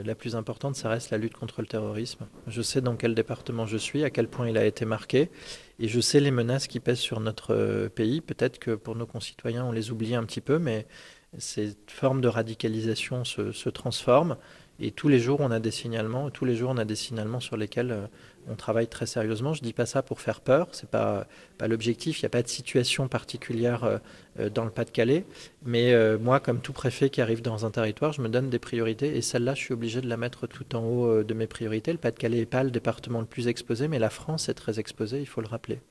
La plus importante, ça reste la lutte contre le terrorisme. Je sais dans quel département je suis, à quel point il a été marqué, et je sais les menaces qui pèsent sur notre pays. Peut-être que pour nos concitoyens, on les oublie un petit peu, mais ces formes de radicalisation se transforment, et tous les jours, on a des signalements, tous les jours, on a des signalements sur lesquels on travaille très sérieusement. Je ne dis pas ça pour faire peur, ce n'est pas l'objectif, il n'y a pas de situation particulière dans le Pas-de-Calais. Mais moi, comme tout préfet qui arrive dans un territoire, je me donne des priorités et celle-là, je suis obligé de la mettre tout en haut de mes priorités. Le Pas-de-Calais n'est pas le département le plus exposé, mais la France est très exposée, il faut le rappeler.